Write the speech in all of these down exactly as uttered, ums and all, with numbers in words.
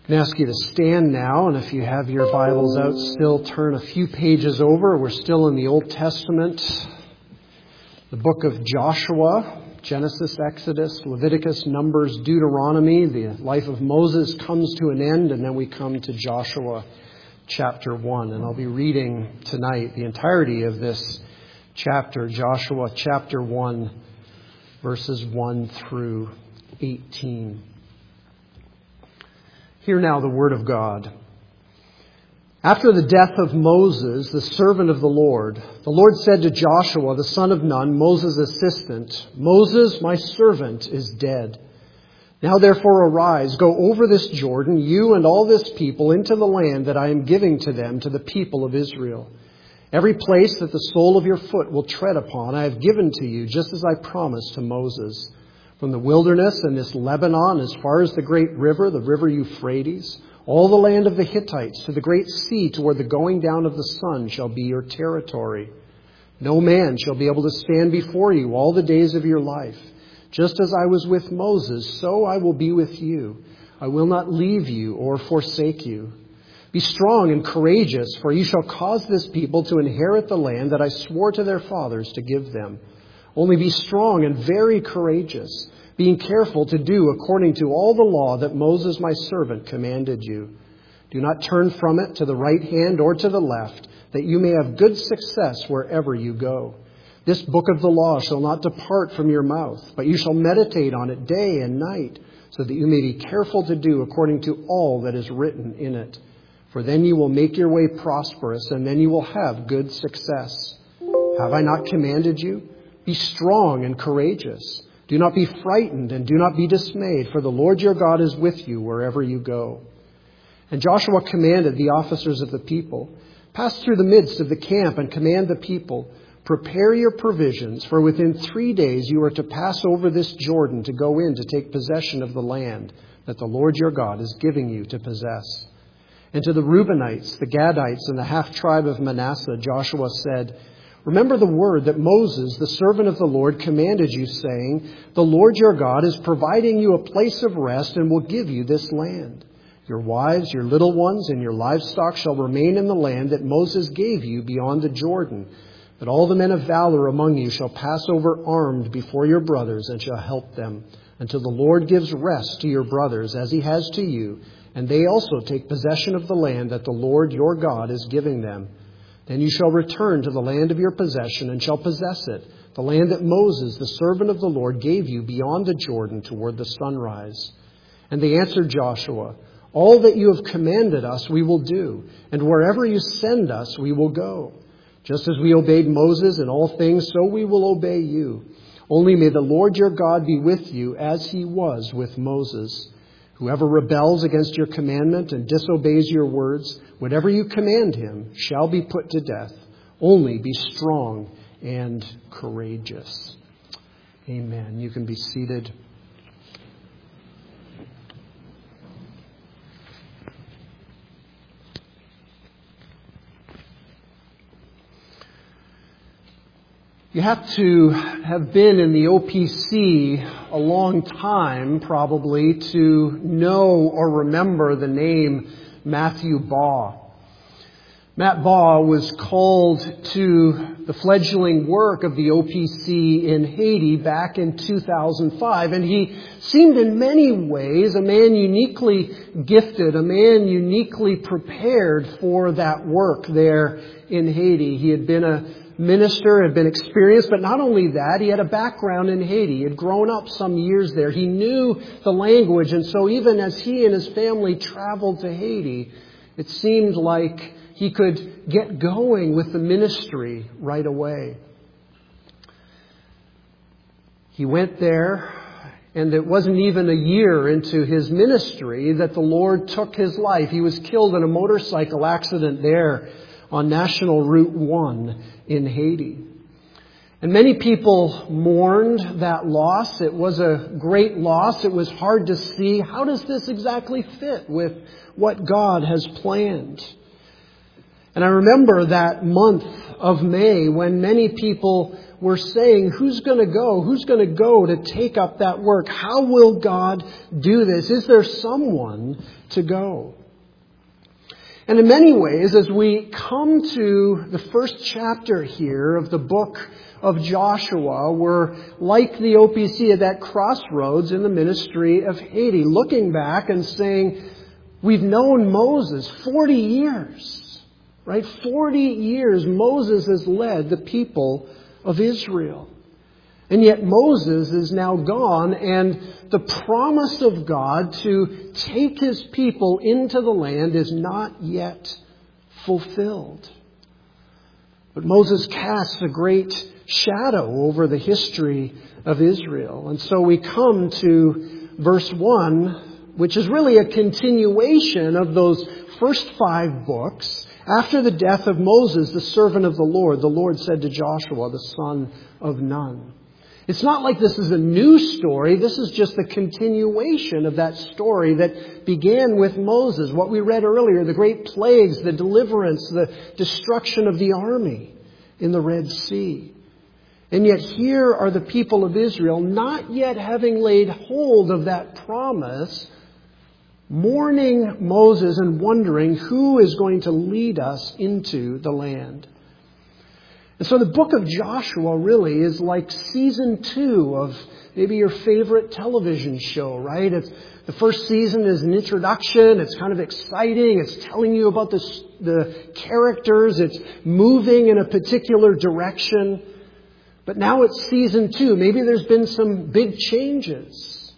I'm going to ask you to stand now, and if you have your Bibles out, still turn a few pages over. We're still in the Old Testament, the book of Joshua, Genesis, Exodus, Leviticus, Numbers, Deuteronomy. The life of Moses comes to an end, and then we come to Joshua chapter one. And I'll be reading tonight the entirety of this chapter, Joshua chapter one, verses one through eighteen. Hear now the word of God. After the death of Moses, the servant of the Lord, the Lord said to Joshua, the son of Nun, Moses' assistant, Moses, my servant, is dead. Now therefore arise, go over this Jordan, you and all this people, into the land that I am giving to them, to the people of Israel. Every place that the sole of your foot will tread upon, I have given to you, just as I promised to Moses. From the wilderness and this Lebanon, as far as the great river, the river Euphrates, all the land of the Hittites, to the great sea, toward the going down of the sun, shall be your territory. No man shall be able to stand before you all the days of your life. Just as I was with Moses, so I will be with you. I will not leave you or forsake you. Be strong and courageous, for you shall cause this people to inherit the land that I swore to their fathers to give them. Only be strong and very courageous, being careful to do according to all the law that Moses my servant commanded you. Do not turn from it to the right hand or to the left, that you may have good success wherever you go. This book of the law shall not depart from your mouth, but you shall meditate on it day and night, so that you may be careful to do according to all that is written in it. For then you will make your way prosperous, and then you will have good success. Have I not commanded you? Be strong and courageous. Do not be frightened and do not be dismayed, for the Lord your God is with you wherever you go. And Joshua commanded the officers of the people, pass through the midst of the camp and command the people, prepare your provisions, for within three days you are to pass over this Jordan to go in to take possession of the land that the Lord your God is giving you to possess. And to the Reubenites, the Gadites, and the half-tribe of Manasseh, Joshua said, remember the word that Moses, the servant of the Lord, commanded you, saying, the Lord your God is providing you a place of rest and will give you this land. Your wives, your little ones, and your livestock shall remain in the land that Moses gave you beyond the Jordan. But all the men of valor among you shall pass over armed before your brothers and shall help them, until the Lord gives rest to your brothers as he has to you, and they also take possession of the land that the Lord your God is giving them. Then you shall return to the land of your possession and shall possess it, the land that Moses, the servant of the Lord, gave you beyond the Jordan toward the sunrise. And they answered Joshua, all that you have commanded us we will do, and wherever you send us we will go. Just as we obeyed Moses in all things, so we will obey you. Only may the Lord your God be with you as he was with Moses. Whoever rebels against your commandment and disobeys your words, whatever you command him, shall be put to death. Only be strong and courageous. Amen. You can be seated. You have to have been in the O P C a long time, probably, to know or remember the name Matthew Baugh. Matt Baugh was called to the fledgling work of the O P C in Haiti back in two thousand five, and he seemed in many ways a man uniquely gifted, a man uniquely prepared for that work there in Haiti. He had been a minister, had been experienced, but not only that, he had a background in Haiti. He had grown up some years there. He knew the language, and so even as he and his family traveled to Haiti, it seemed like he could get going with the ministry right away. He went there, and it wasn't even a year into his ministry that the Lord took his life. He was killed in a motorcycle accident there on National Route one in Haiti. And many people mourned that loss. It was a great loss. It was hard to see, how does this exactly fit with what God has planned? And I remember that month of May when many people were saying, who's going to go? Who's going to go to take up that work? How will God do this? Is there someone to go? And in many ways, as we come to the first chapter here of the book of Joshua, we're like the O P C at that crossroads in the ministry of Haiti, looking back and saying, we've known Moses forty years, right? forty years Moses has led the people of Israel. And yet Moses is now gone, and the promise of God to take His people into the land is not yet fulfilled. But Moses casts a great shadow over the history of Israel. And so we come to verse one, which is really a continuation of those first five books. After the death of Moses, the servant of the Lord, the Lord said to Joshua, the son of Nun. It's not like this is a new story. This is just the continuation of that story that began with Moses. What we read earlier, the great plagues, the deliverance, the destruction of the army in the Red Sea. And yet here are the people of Israel, not yet having laid hold of that promise, mourning Moses and wondering who is going to lead us into the land. And so the book of Joshua really is like season two of maybe your favorite television show, right? It's, the first season is an introduction. It's kind of exciting. It's telling you about the, the characters. It's moving in a particular direction. But now it's season two. Maybe there's been some big changes.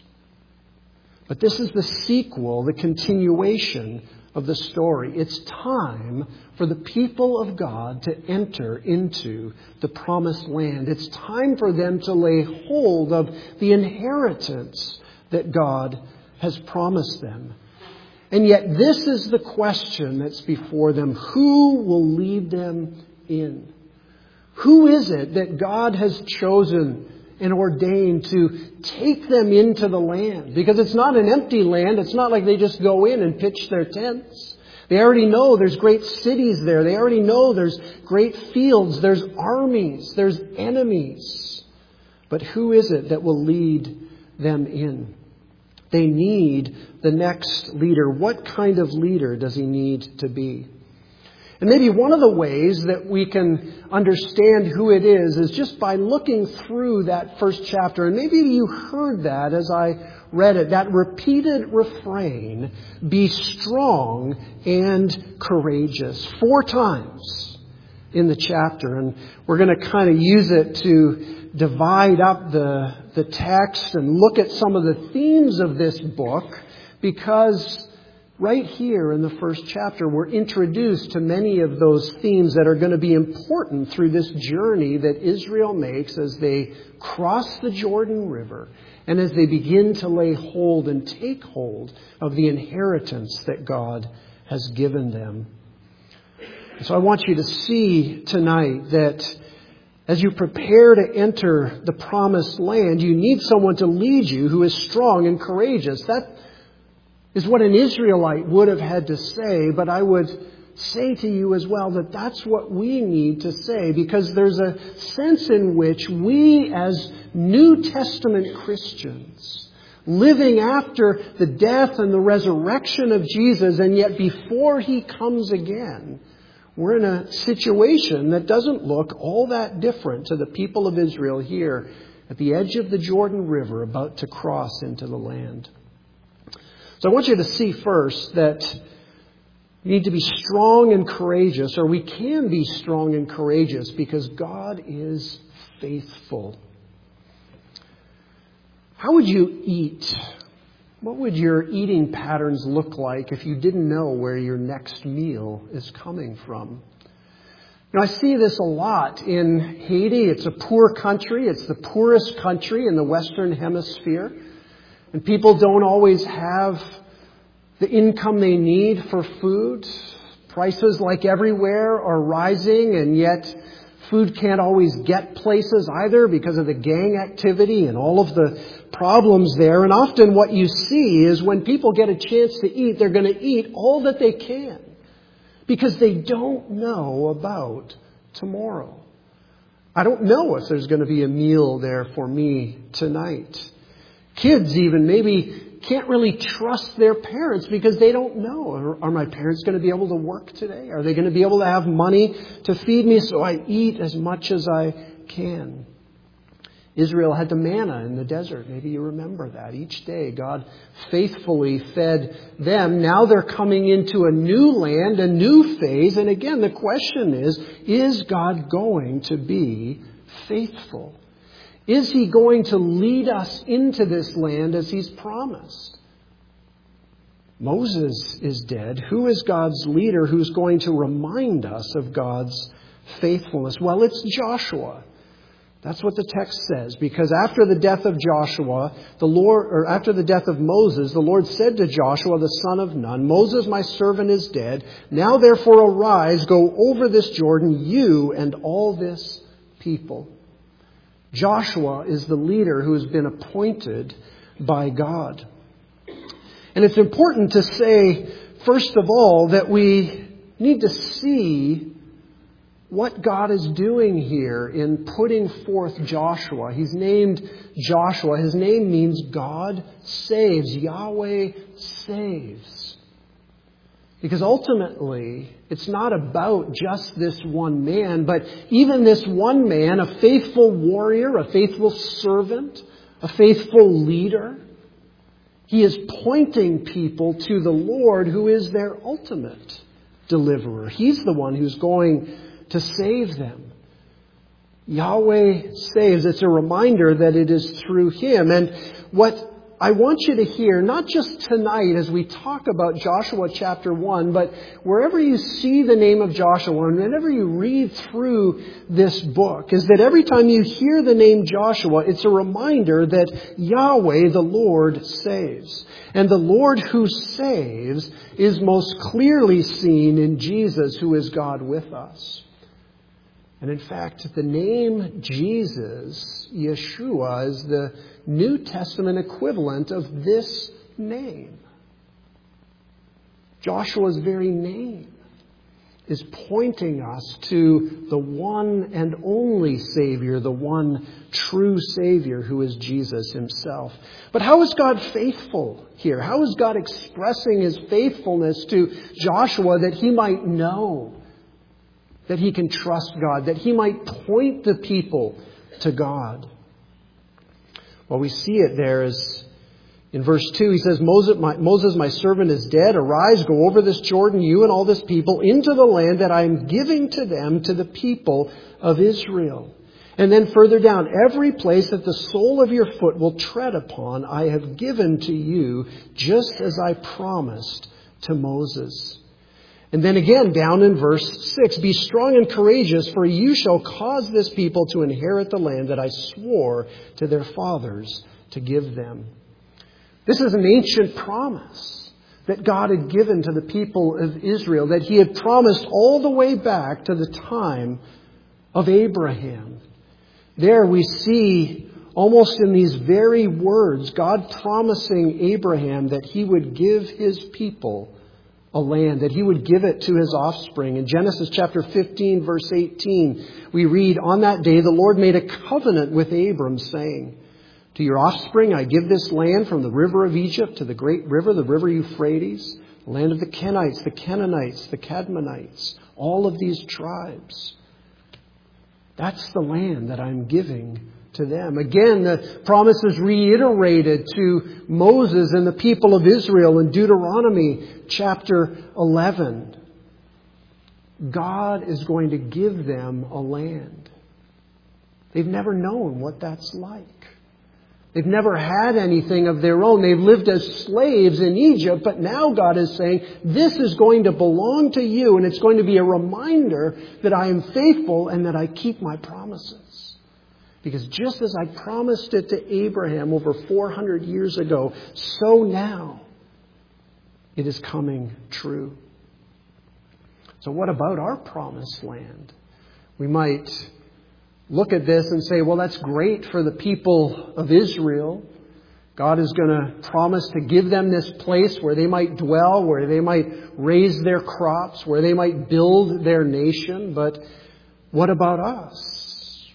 But this is the sequel, the continuation of the story. It's time for the people of God to enter into the promised land. It's time for them to lay hold of the inheritance that God has promised them. And yet this is the question that's before them. Who will lead them in? Who is it that God has chosen and ordained to take them into the land? Because it's not an empty land. It's not like they just go in and pitch their tents. They already know there's great cities there. They already know there's great fields. There's armies. There's enemies. But who is it that will lead them in? They need the next leader. What kind of leader does he need to be? And maybe one of the ways that we can understand who it is is just by looking through that first chapter. And maybe you heard that as I read it, that repeated refrain, be strong and courageous, four times in the chapter. And we're going to kind of use it to divide up the, the text and look at some of the themes of this book, because right here in the first chapter, we're introduced to many of those themes that are going to be important through this journey that Israel makes as they cross the Jordan River and as they begin to lay hold and take hold of the inheritance that God has given them. So I want you to see tonight that as you prepare to enter the promised land, you need someone to lead you who is strong and courageous. That is what an Israelite would have had to say, but I would say to you as well that that's what we need to say, because there's a sense in which we as New Testament Christians, living after the death and the resurrection of Jesus, and yet before He comes again, we're in a situation that doesn't look all that different to the people of Israel here at the edge of the Jordan River about to cross into the land. So I want you to see first that you need to be strong and courageous, or we can be strong and courageous because God is faithful. How would you eat? What would your eating patterns look like if you didn't know where your next meal is coming from? You know, I see this a lot in Haiti. It's a poor country. It's the poorest country in the Western Hemisphere. And people don't always have the income they need for food. Prices, like everywhere, are rising, and yet food can't always get places either because of the gang activity and all of the problems there. And often what you see is when people get a chance to eat, they're going to eat all that they can because they don't know about tomorrow. I don't know if there's going to be a meal there for me tonight. Kids even maybe can't really trust their parents because they don't know. Are, are my parents going to be able to work today? Are they going to be able to have money to feed me so I eat as much as I can? Israel had the manna in the desert. Maybe you remember that. Each day God faithfully fed them. Now they're coming into a new land, a new phase. And again, the question is, is God going to be faithful? Is He going to lead us into this land as He's promised? Moses is dead. Who is God's leader who's going to remind us of God's faithfulness? Well, it's Joshua. That's what the text says. Because after the death of Joshua, the Lord, or after the death of Moses, the Lord said to Joshua, the son of Nun, Moses, my servant, is dead. Now therefore arise, go over this Jordan, you and all this people. Joshua is the leader who has been appointed by God. And it's important to say, first of all, that we need to see what God is doing here in putting forth Joshua. He's named Joshua. His name means God saves. Yahweh saves. Because ultimately, it's not about just this one man, but even this one man, a faithful warrior, a faithful servant, a faithful leader, he is pointing people to the Lord who is their ultimate deliverer. He's the one who's going to save them. Yahweh saves. It's a reminder that it is through Him. And what I want you to hear, not just tonight as we talk about Joshua chapter one, but wherever you see the name of Joshua and whenever you read through this book, is that every time you hear the name Joshua, it's a reminder that Yahweh, the Lord, saves. And the Lord who saves is most clearly seen in Jesus, who is God with us. And in fact, the name Jesus, Yeshua, is the New Testament equivalent of this name. Joshua's very name is pointing us to the one and only Savior, the one true Savior who is Jesus Himself. But how is God faithful here? How is God expressing His faithfulness to Joshua that he might know that he can trust God, that he might point the people to God? Well, we see it there as in verse two, he says, Moses my, Moses, my servant, is dead. Arise, go over this Jordan, you and all this people, into the land that I am giving to them, to the people of Israel. And then further down, every place that the sole of your foot will tread upon, I have given to you, just as I promised to Moses. And then again, down in verse six, be strong and courageous, for you shall cause this people to inherit the land that I swore to their fathers to give them. This is an ancient promise that God had given to the people of Israel, that He had promised all the way back to the time of Abraham. There we see, almost in these very words, God promising Abraham that He would give His people a land, that He would give it to His offspring. In Genesis chapter fifteen, verse eighteen, we read, on that day the Lord made a covenant with Abram, saying, to your offspring I give this land from the river of Egypt to the great river, the river Euphrates, the land of the Kenites, the Canaanites, the Cadmonites, all of these tribes. That's the land that I'm giving to them. Again, the promise is reiterated to Moses and the people of Israel in Deuteronomy chapter eleven. God is going to give them a land. They've never known what that's like. They've never had anything of their own. They've lived as slaves in Egypt, but now God is saying, this is going to belong to you, and it's going to be a reminder that I am faithful and that I keep my promises. Because just as I promised it to Abraham over four hundred years ago, so now it is coming true. So what about our promised land? We might look at this and say, well, that's great for the people of Israel. God is going to promise to give them this place where they might dwell, where they might raise their crops, where they might build their nation. But what about us?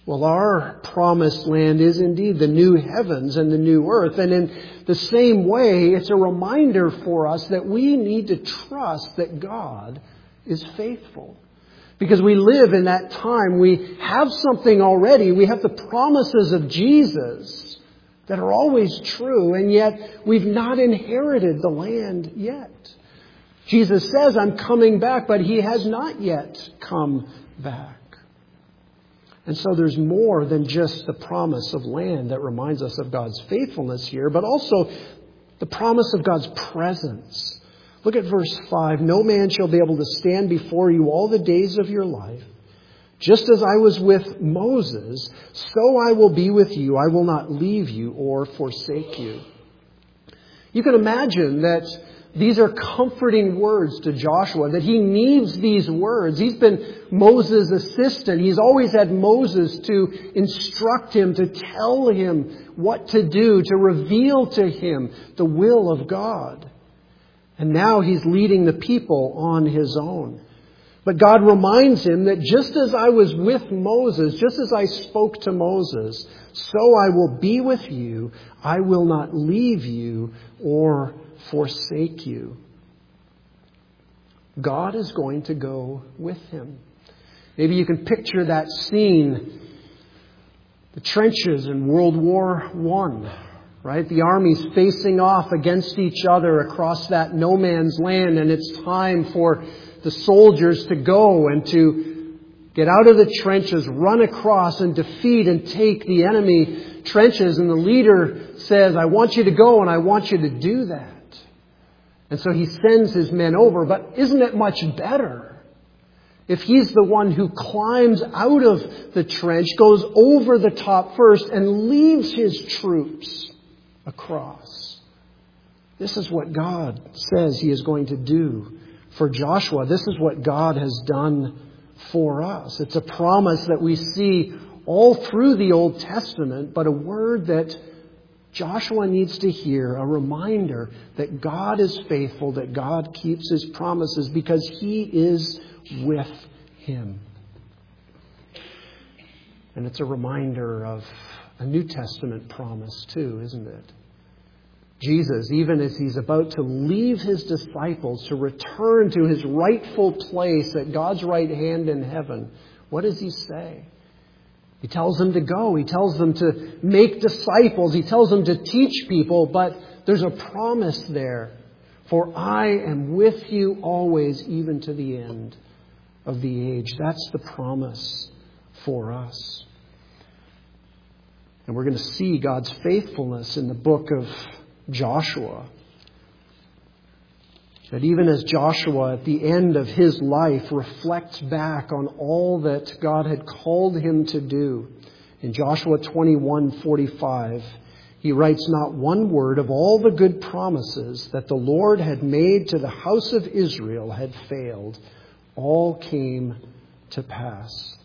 Well, our promised land is indeed the new heavens and the new earth. And in the same way, it's a reminder for us that we need to trust that God is faithful. Because we live in that time. We have something already. We have the promises of Jesus that are always true. And yet we've not inherited the land yet. Jesus says, I'm coming back, but He has not yet come back. And so there's more than just the promise of land that reminds us of God's faithfulness here, but also the promise of God's presence. Look at verse five. No man shall be able to stand before you all the days of your life. Just as I was with Moses, so I will be with you. I will not leave you or forsake you. You can imagine that these are comforting words to Joshua, that he needs these words. He's been Moses' assistant. He's always had Moses to instruct him, to tell him what to do, to reveal to him the will of God. And now he's leading the people on his own. But God reminds him that just as I was with Moses, just as I spoke to Moses, so I will be with you. I will not leave you or forsake you. God is going to go with him. Maybe you can picture that scene. The trenches in World War One, right? The armies facing off against each other across that no man's land, and it's time for the soldiers to go and to get out of the trenches, run across and defeat and take the enemy trenches. And the leader says, I want you to go and I want you to do that. And so he sends his men over. But isn't it much better if he's the one who climbs out of the trench, goes over the top first, and leads his troops across? This is what God says He is going to do for Joshua. This is what God has done for us. It's a promise that we see all through the Old Testament, but a word that Joshua needs to hear, a reminder that God is faithful, that God keeps His promises because He is with him. And it's a reminder of a New Testament promise too, isn't it? Jesus, even as He's about to leave His disciples to return to His rightful place at God's right hand in heaven, what does He say? He tells them to go. He tells them to make disciples. He tells them to teach people. But there's a promise there. For I am with you always, even to the end of the age. That's the promise for us. And we're going to see God's faithfulness in the book of Joshua. That even as Joshua at the end of his life reflects back on all that God had called him to do, in Joshua twenty-one forty-five, he writes, not one word of all the good promises that the Lord had made to the house of Israel had failed. All came to pass.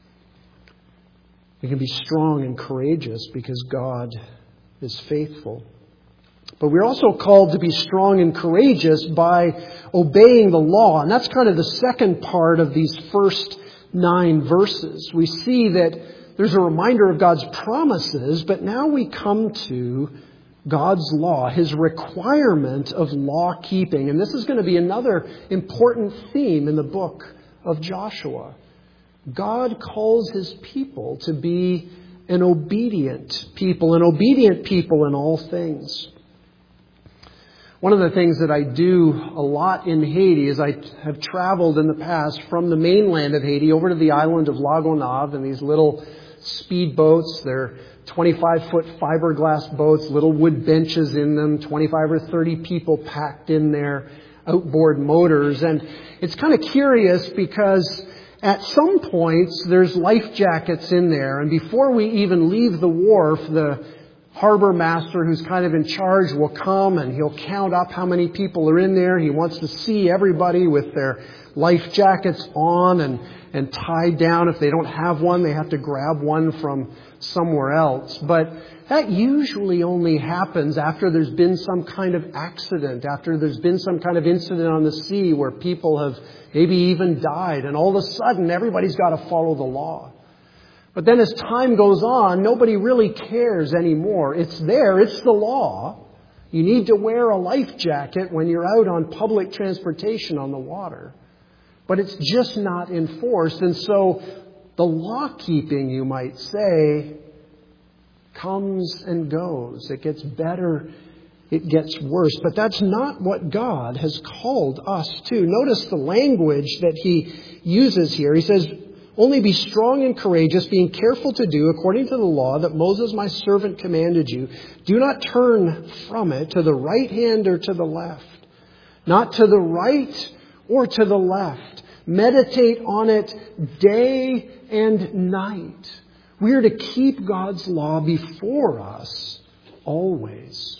We can be strong and courageous because God is faithful. But we're also called to be strong and courageous by obeying the law. And that's kind of the second part of these first nine verses. We see that there's a reminder of God's promises, but now we come to God's law, His requirement of law keeping. And this is going to be another important theme in the book of Joshua. God calls His people to be an obedient people, an obedient people in all things. One of the things that I do a lot in Haiti is I have traveled in the past from the mainland of Haiti over to the island of La Gonave in these little speed boats. They're twenty-five foot fiberglass boats, little wood benches in them, twenty-five or thirty people packed in there, outboard motors. And it's kind of curious because at some points there's life jackets in there. And before we even leave the wharf, the harbor master, who's kind of in charge, will come and he'll count up how many people are in there. He wants to see everybody with their life jackets on and, and tied down. If they don't have one, they have to grab one from somewhere else. But that usually only happens after there's been some kind of accident, after there's been some kind of incident on the sea where people have maybe even died. And all of a sudden, everybody's got to follow the law. But then as time goes on, nobody really cares anymore. It's there. It's the law. You need to wear a life jacket when you're out on public transportation on the water. But it's just not enforced. And so the law keeping, you might say, comes and goes. It gets better. It gets worse. But that's not what God has called us to. Notice the language that he uses here. He says, only be strong and courageous, being careful to do according to the law that Moses my servant commanded you. Do not turn from it to the right hand or to the left. Not to the right or to the left. Meditate on it day and night. We are to keep God's law before us always.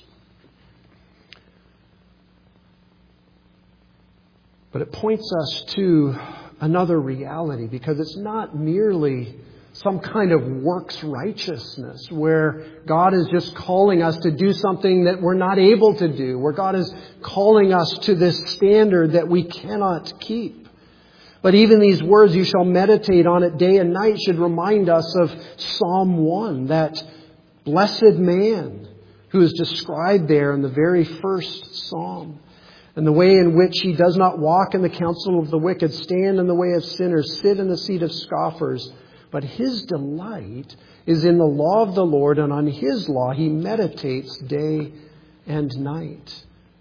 But it points us to another reality, because it's not merely some kind of works righteousness where God is just calling us to do something that we're not able to do, where God is calling us to this standard that we cannot keep. But even these words, you shall meditate on it day and night, should remind us of Psalm one, that blessed man who is described there in the very first psalm. And the way in which he does not walk in the counsel of the wicked, stand in the way of sinners, sit in the seat of scoffers. But his delight is in the law of the Lord, and on his law he meditates day and night.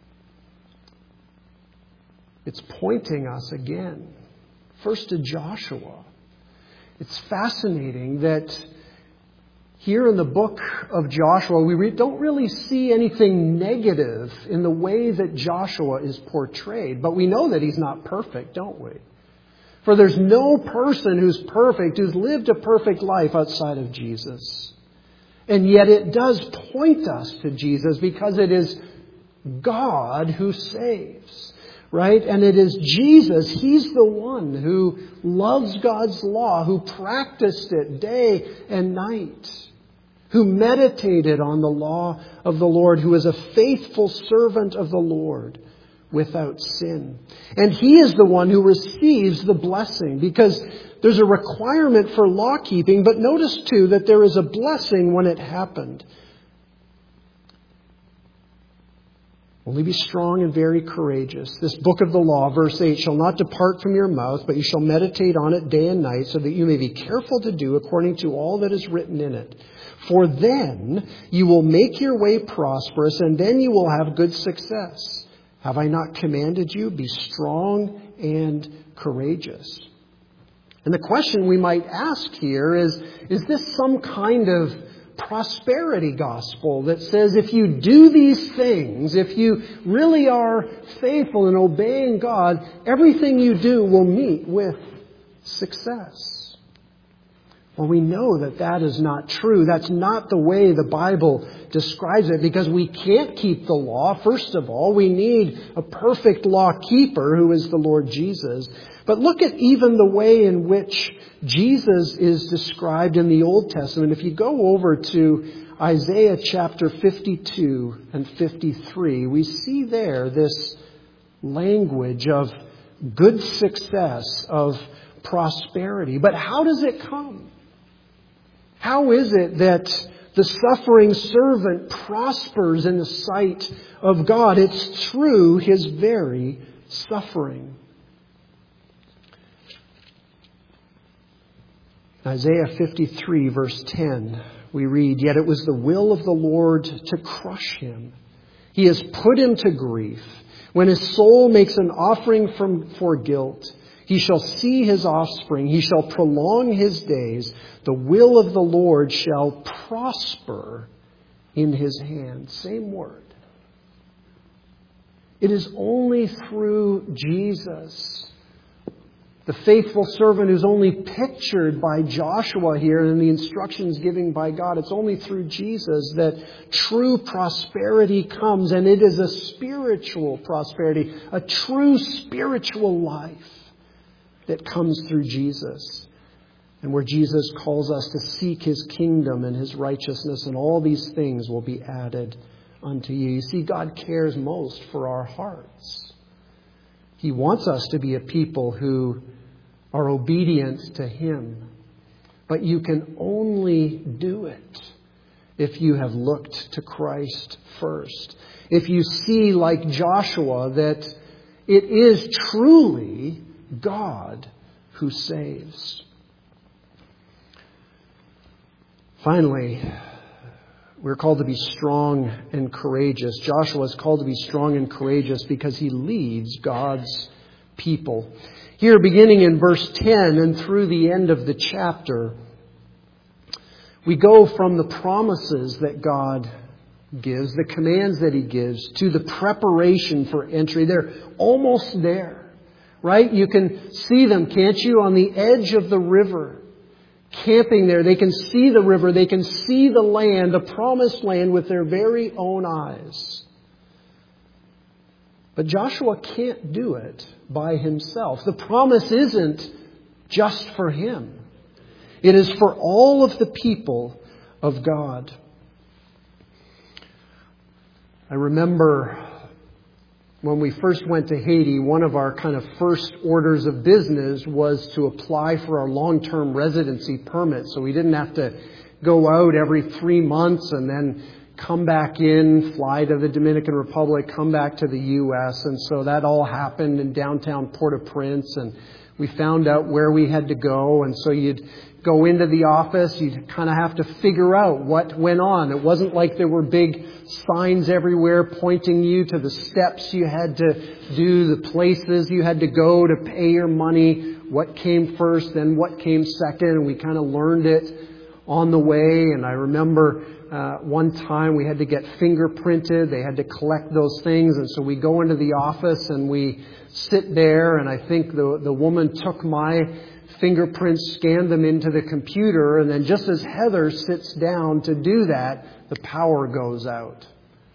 It's pointing us again, first to Joshua. It's fascinating that here in the book of Joshua, we re- don't really see anything negative in the way that Joshua is portrayed. But we know that he's not perfect, don't we? For there's no person who's perfect, who's lived a perfect life outside of Jesus. And yet it does point us to Jesus, because it is God who saves, right? And it is Jesus. He's the one who loves God's law, who practiced it day and night, who meditated on the law of the Lord, who is a faithful servant of the Lord without sin. And he is the one who receives the blessing, because there's a requirement for law keeping, but notice too that there is a blessing when it happened. Only be strong and very courageous. This book of the law, verse eight, shall not depart from your mouth, but you shall meditate on it day and night, so that you may be careful to do according to all that is written in it. For then you will make your way prosperous, and then you will have good success. Have I not commanded you? Be strong and courageous. And the question we might ask here is, is this some kind of prosperity gospel that says if you do these things, if you really are faithful in obeying God, everything you do will meet with success? Well, we know that that is not true. That's not the way the Bible describes it, because we can't keep the law. First of all, we need a perfect law keeper who is the Lord Jesus. But look at even the way in which Jesus is described in the Old Testament. If you go over to Isaiah chapter fifty-two and fifty-three, we see there this language of good success, of prosperity. But how does it come? How is it that the suffering servant prospers in the sight of God? It's through his very suffering. Isaiah fifty-three, verse ten, we read, "Yet it was the will of the Lord to crush him. He has put him to grief. When his soul makes an offering from, for guilt, he shall see his offspring. He shall prolong his days. The will of the Lord shall prosper in his hand." Same word. It is only through Jesus, the faithful servant who's only pictured by Joshua here in the instructions given by God. It's only through Jesus that true prosperity comes, and it is a spiritual prosperity, a true spiritual life that comes through Jesus, and where Jesus calls us to seek his kingdom and his righteousness, and all these things will be added unto you. You see, God cares most for our hearts. He wants us to be a people who are obedient to him, But you can only do it if you have looked to Christ first. If you see, like Joshua, that it is truly God who saves. Finally, we're called to be strong and courageous. Joshua is called to be strong and courageous because he leads God's people. Here, beginning in verse ten and through the end of the chapter, we go from the promises that God gives, the commands that He gives, to the preparation for entry. They're almost there, right? You can see them, can't you, on the edge of the river, camping there. They can see the river. They can see the land, the promised land, with their very own eyes. But Joshua can't do it by himself. The promise isn't just for him. It is for all of the people of God. I remember when we first went to Haiti, one of our kind of first orders of business was to apply for our long-term residency permit. So we didn't have to go out every three months and then come back in, fly to the Dominican Republic, come back to the U S. And so that all happened in downtown Port-au-Prince, and we found out where we had to go. And so you'd go into the office, you'd kind of have to figure out what went on. It wasn't like there were big signs everywhere pointing you to the steps you had to do, the places you had to go to pay your money, what came first, then what came second. And we kind of learned it on the way. And I remember uh, one time we had to get fingerprinted. They had to collect those things. And so we go into the office and we sit there. And I think the, the woman took my fingerprints, scanned them into the computer. And then just as Heather sits down to do that, the power goes out.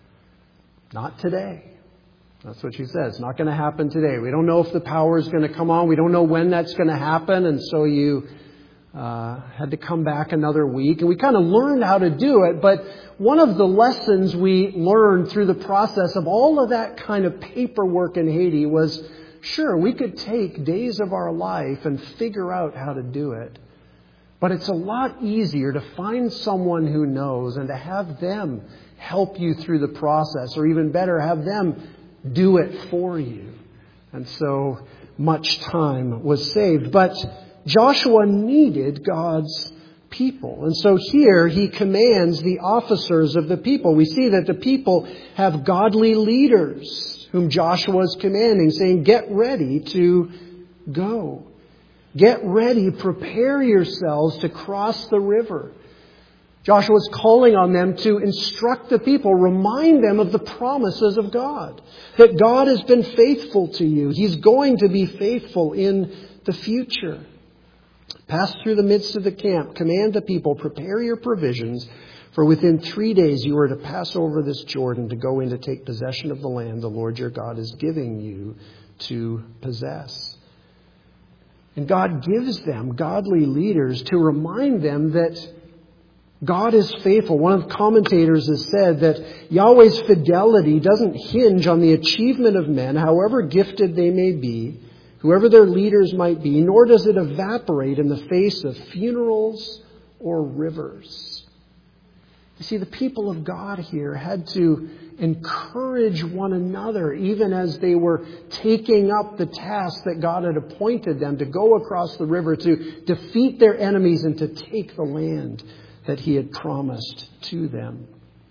Not today. That's what she says. Not going to happen today. We don't know if the power is going to come on. We don't know when that's going to happen. And so you uh, had to come back another week. And we kind of learned how to do it. But one of the lessons we learned through the process of all of that kind of paperwork in Haiti was, sure, we could take days of our life and figure out how to do it. But it's a lot easier to find someone who knows and to have them help you through the process, or even better, have them do it for you. And so much time was saved. But Joshua needed God's people. And so here he commands the officers of the people. We see that the people have godly leaders whom Joshua is commanding, saying, get ready to go. Get ready, prepare yourselves to cross the river. Joshua is calling on them to instruct the people, remind them of the promises of God, that God has been faithful to you. He's going to be faithful in the future. Pass through the midst of the camp, command the people, prepare your provisions, for within three days you are to pass over this Jordan to go in to take possession of the land the Lord your God is giving you to possess. And God gives them godly leaders to remind them that God is faithful. One of the commentators has said that Yahweh's fidelity doesn't hinge on the achievement of men, however gifted they may be, whoever their leaders might be, nor does it evaporate in the face of funerals or rivers. You see, the people of God here had to encourage one another, even as they were taking up the task that God had appointed them to go across the river, to defeat their enemies and to take the land that He had promised to them.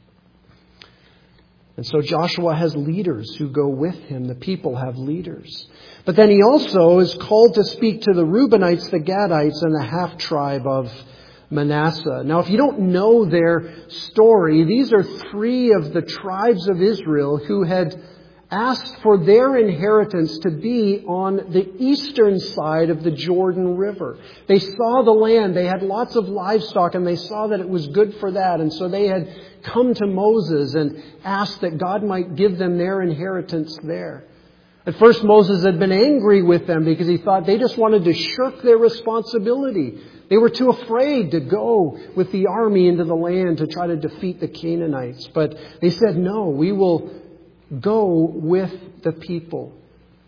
And so Joshua has leaders who go with him. The people have leaders. But then he also is called to speak to the Reubenites, the Gadites, and the half-tribe of Manasseh. Now, if you don't know their story, these are three of the tribes of Israel who had asked for their inheritance to be on the eastern side of the Jordan River. They saw the land, they had lots of livestock, and they saw that it was good for that. And so they had come to Moses and asked that God might give them their inheritance there. At first, Moses had been angry with them because he thought they just wanted to shirk their responsibility. They were too afraid to go with the army into the land to try to defeat the Canaanites. But they said, no, we will go with the people.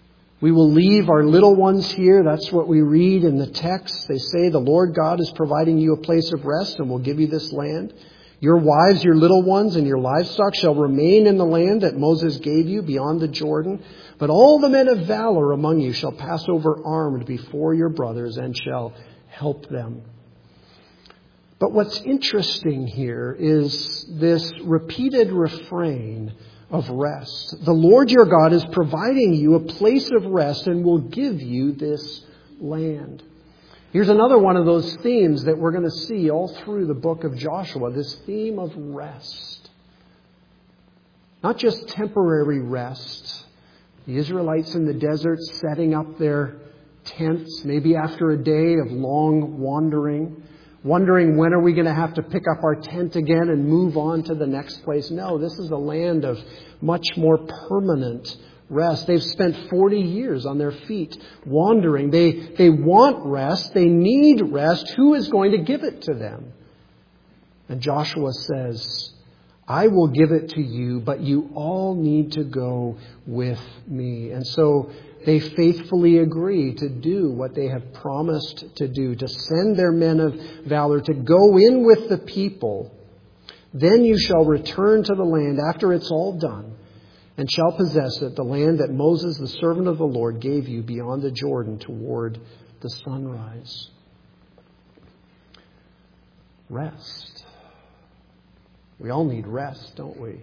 We will leave our little ones here. That's what we read in the text. They say the Lord God is providing you a place of rest and will give you this land. Your wives, your little ones, and your livestock shall remain in the land that Moses gave you beyond the Jordan. But all the men of valor among you shall pass over armed before your brothers and shall help them. But what's interesting here is this repeated refrain of rest. The Lord your God is providing you a place of rest and will give you this land. Here's another one of those themes that we're going to see all through the book of Joshua, this theme of rest. Not just temporary rest. The Israelites in the desert setting up their tents, maybe after a day of long wandering, wondering when are we going to have to pick up our tent again and move on to the next place. No, this is a land of much more permanent rest. They've spent forty years on their feet wandering. They, they want rest. They need rest. Who is going to give it to them? And Joshua says, I will give it to you, but you all need to go with me. And so they faithfully agree to do what they have promised to do, to send their men of valor, to go in with the people. Then you shall return to the land after it's all done, and shall possess it, the land that Moses, the servant of the Lord, gave you beyond the Jordan toward the sunrise. Rest. We all need rest, don't we?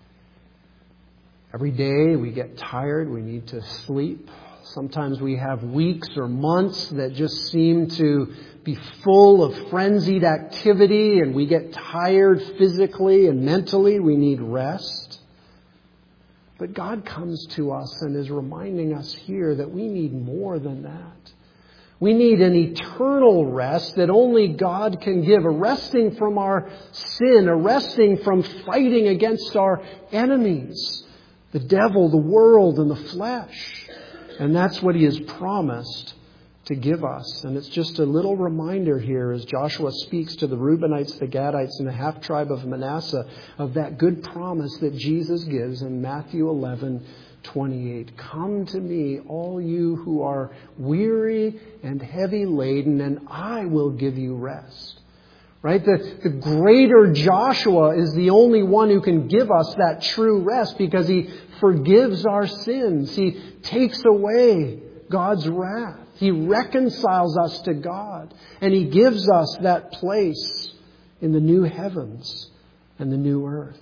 Every day we get tired, we need to sleep. Sometimes we have weeks or months that just seem to be full of frenzied activity and we get tired physically and mentally. We need rest. But God comes to us and is reminding us here that we need more than that. We need an eternal rest that only God can give, a resting from our sin, a resting from fighting against our enemies, the devil, the world, and the flesh. And that's what He has promised to give us. And it's just a little reminder here as Joshua speaks to the Reubenites, the Gadites, and the half-tribe of Manasseh of that good promise that Jesus gives in Matthew eleven twenty-eight. Come to me, all you who are weary and heavy laden, and I will give you rest. Right? The, the greater Joshua is the only one who can give us that true rest because he forgives our sins. He takes away God's wrath. He reconciles us to God. And He gives us that place in the new heavens and the new earth.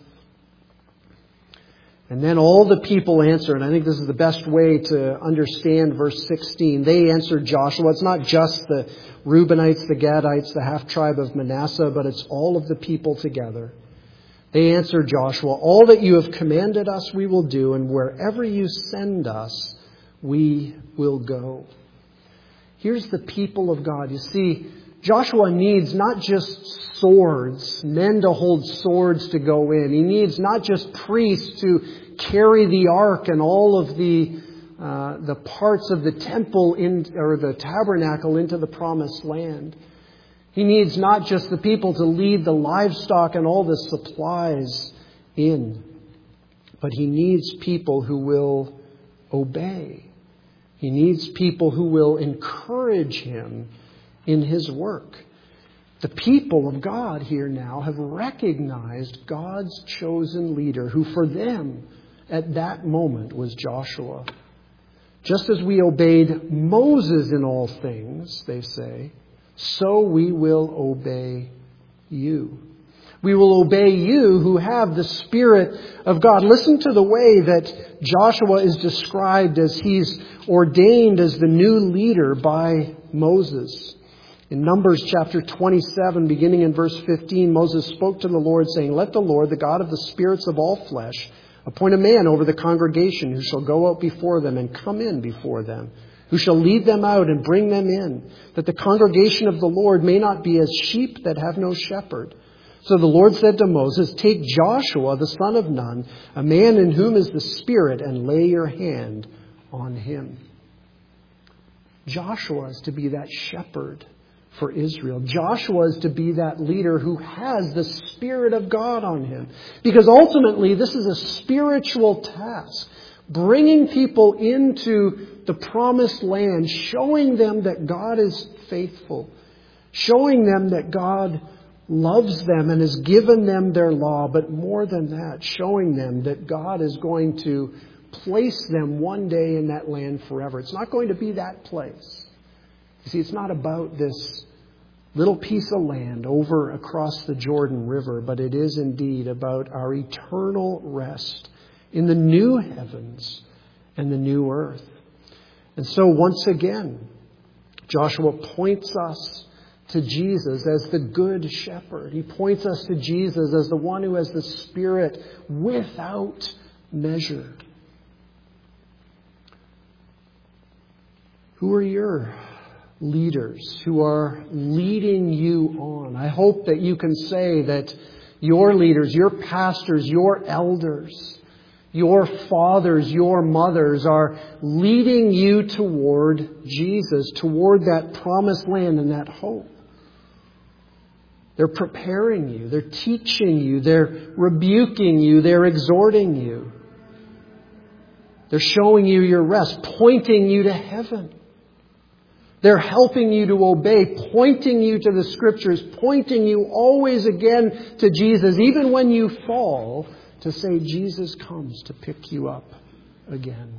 And then all the people answer, and I think this is the best way to understand verse sixteen. They answered Joshua. It's not just the Reubenites, the Gadites, the half-tribe of Manasseh, but it's all of the people together. They answered Joshua, all that you have commanded us we will do, and wherever you send us, we will go. Here's the people of God. You see, Joshua needs not just swords, men to hold swords to go in. He needs not just priests to carry the ark and all of the uh, the parts of the temple in, or the tabernacle into the promised land. He needs not just the people to lead the livestock and all the supplies in, but He needs people who will obey. He needs people who will encourage Him in His work. The people of God here now have recognized God's chosen leader, who for them at that moment was Joshua. Just as we obeyed Moses in all things, they say, so we will obey you. We will obey you who have the Spirit of God. Listen to the way that Joshua is described as he's ordained as the new leader by Moses. In Numbers chapter twenty-seven, beginning in verse fifteen, Moses spoke to the Lord, saying, let the Lord, the God of the spirits of all flesh, appoint a man over the congregation who shall go out before them and come in before them, who shall lead them out and bring them in, that the congregation of the Lord may not be as sheep that have no shepherd. So the Lord said to Moses, take Joshua, the son of Nun, a man in whom is the Spirit, and lay your hand on him. Joshua is to be that shepherd for Israel. Joshua is to be that leader who has the Spirit of God on him. Because ultimately, this is a spiritual task. bringing people into the promised land, showing them that God is faithful, showing them that God loves them and has given them their law, but more than that, showing them that God is going to place them one day in that land forever. It's not going to be that place. You see, it's not about this little piece of land over across the Jordan River, but it is indeed about our eternal rest in the new heavens and the new earth. And so once again, Joshua points us to Jesus as the good shepherd. He points us to Jesus as the one who has the Spirit without measure. Who are your leaders who are leading you on? I hope that you can say that your leaders, your pastors, your elders, your fathers, your mothers are leading you toward Jesus, toward that promised land and that hope. They're preparing you. They're teaching you. They're rebuking you. They're exhorting you. They're showing you your rest, pointing you to heaven. They're helping you to obey, pointing you to the Scriptures, pointing you always again to Jesus, even when you fall, to say Jesus comes to pick you up again.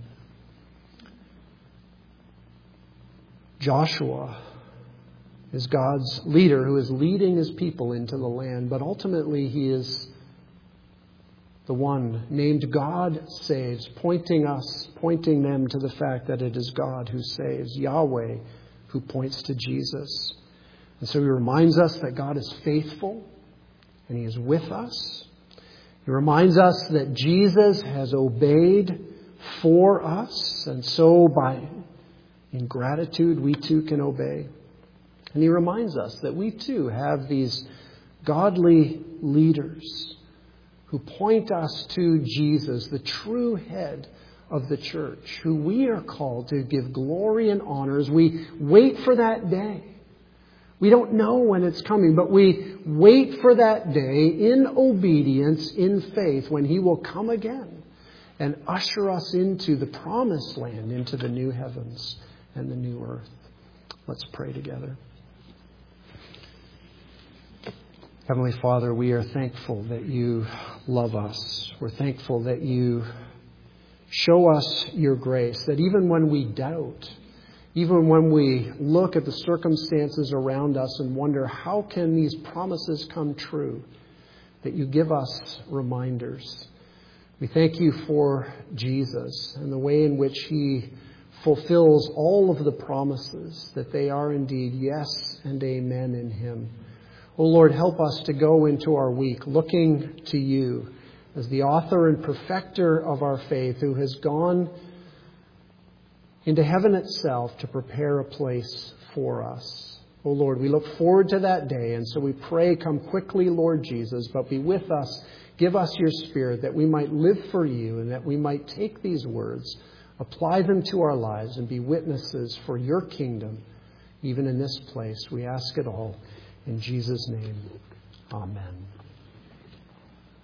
Joshua is God's leader who is leading his people into the land, but ultimately he is the one named God Saves, pointing us, pointing them to the fact that it is God who saves, Yahweh who points to Jesus. And so he reminds us that God is faithful and he is with us. He reminds us that Jesus has obeyed for us, and so by in gratitude we too can obey. And he reminds us that we too have these godly leaders who point us to Jesus, the true head of the church, who we are called to give glory and honor as we wait for that day. We don't know when it's coming, but we wait for that day in obedience, in faith, when he will come again and usher us into the promised land, into the new heavens and the new earth. Let's pray together. Heavenly Father, we are thankful that you love us. We're thankful that you show us your grace, that even when we doubt, even when we look at the circumstances around us and wonder, how can these promises come true, that you give us reminders. We thank you for Jesus and the way in which he fulfills all of the promises, that they are indeed yes and amen in him. Oh Lord, help us to go into our week looking to you as the author and perfecter of our faith, who has gone into heaven itself to prepare a place for us. Oh Lord, we look forward to that day, and so we pray, come quickly, Lord Jesus, but be with us. Give us your Spirit that we might live for you and that we might take these words, apply them to our lives, and be witnesses for your kingdom, even in this place. We ask it all in Jesus' name. Amen.